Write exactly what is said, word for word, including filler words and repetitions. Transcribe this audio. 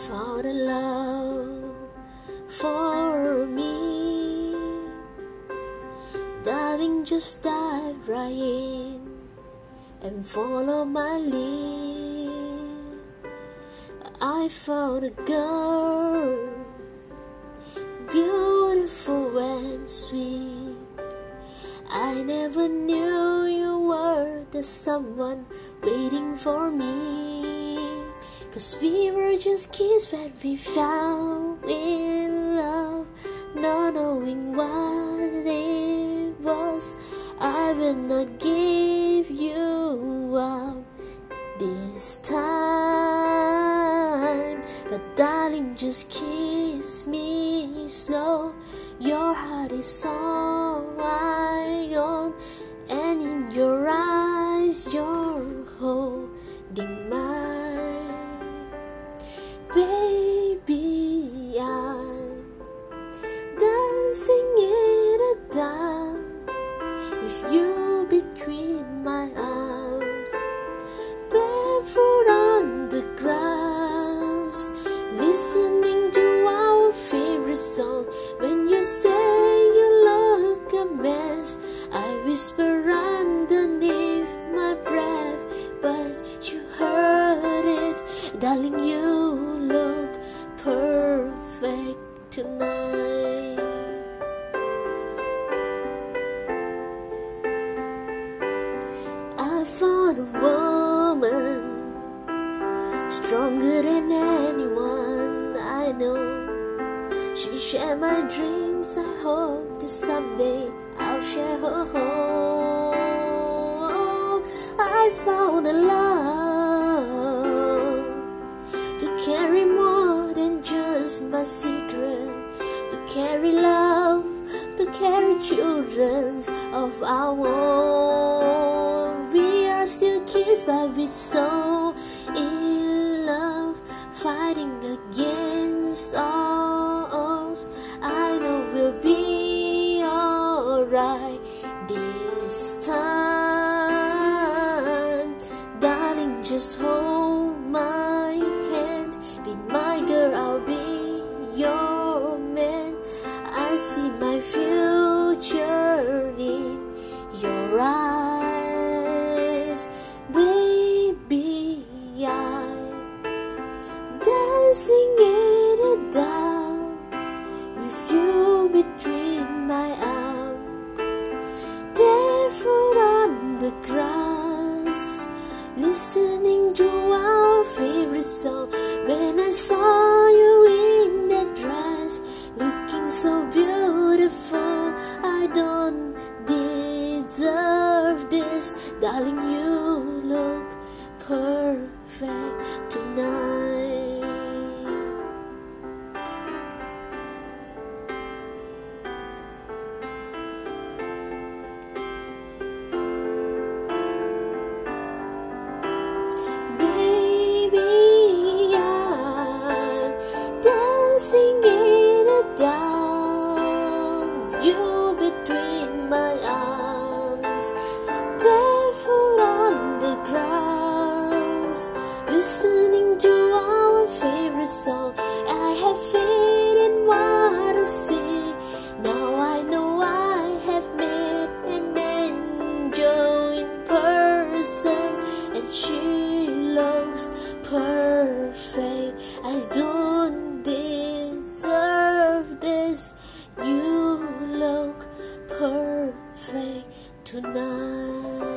found a love for me. Darling, just dive right in and follow my lead. I found a girl, beautiful and sweet. I never knew you were the someone waiting for me. Cause we were just kids when we fell in love, not knowing what it was. I will not give you up this time, but darling, just kiss me slow. Your heart is all I own, and in your eyes you're holding mine. Baby, I'm dancing in the dark with you between my arms, barefoot on the grass, listening to our favorite song. When you say you look a mess, I whisper underneath my breath, but you heard it. Darling, you look perfect tonight. I found a woman stronger than anyone I know. She shared my dreams. I hope that someday I'll share her home. I found a love to carry more than just my secret, to carry love, to carry children of our own. We are still kids, but we're so in love, fighting against all odds. I know we'll be alright this time. Darling, just hold my hand, be my girl, I'll be your man. I see my future in your eyes. Baby, I'm dancing in the dark with you between my arms, barefoot on the grass, listening to our favorite song. When I saw you in that dress, looking so beautiful, I don't deserve this. Darling, you look perfect tonight. Dancing in the dark, you between my arms, barefoot on the grass, listening to our favorite song. I have faith in what I see. Now I know I have met an angel in person, and she looks perfect. I don't deserve this. You look perfect tonight.